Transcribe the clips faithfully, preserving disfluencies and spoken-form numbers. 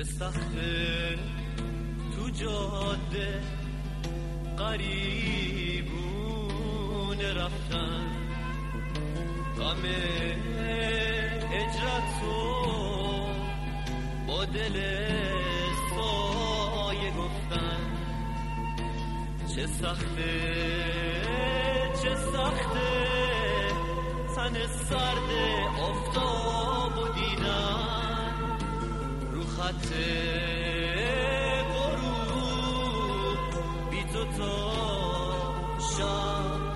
چه سخته تو جاده قریبونه رفتن، غم هجرتو با دل سایه گفتن. چه سخته چه سخته تن سرد آفتاب و دیدن، رو خط غروب بی تو تا شب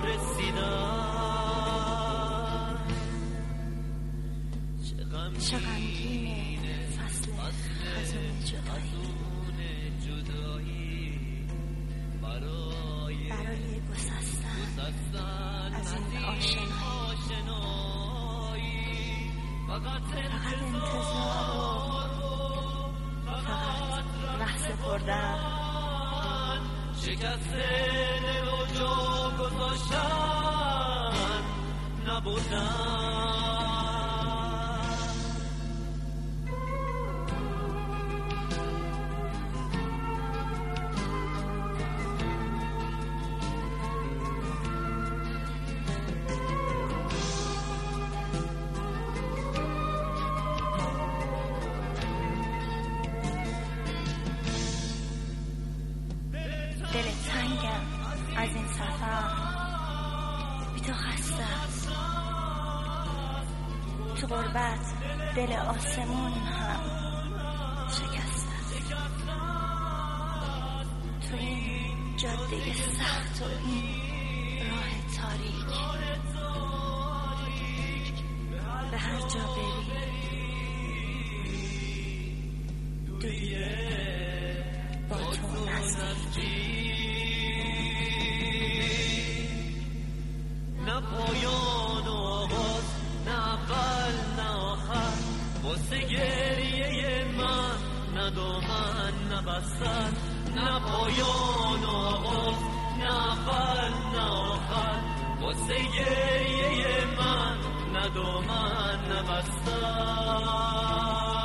رسیدن. چه غمگینه فصل خزون جدایی برای گسستن از این آشنایی. فقط انتظار و فقط ره سپردن، شکست دل و جا گذاشتن نبودن. دل تنگم از این سفر بی تو خسته است، تو غربت دل آسمون هم شکسته است. تو این جاده سخت و این راه تاریک، به هر جا بری دویه با تو نزدیک. نه پایان و آغاز، نه اول نه آخر، واسه گریه من نه دامن نه بستر. نه پایان و آغاز، نه اول نه آخر، واسه گریه من نه دامن نه بستر.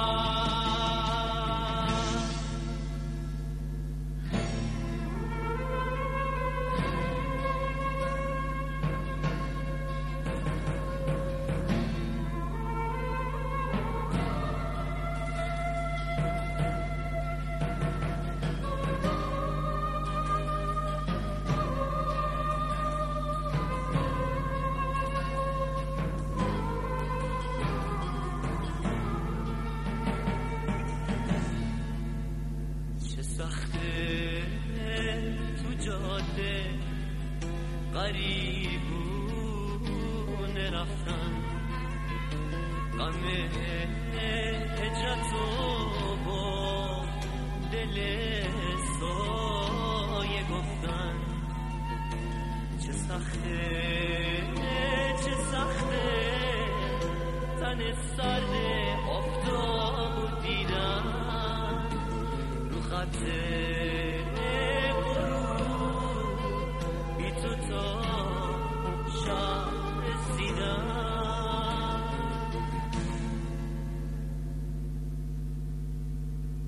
سخته تو جاده غریبونه رفتن، غم هجرتو با دل سایه گفتن. چه سخته چه سخته تن سرد آفتاب و دیدن، رو خط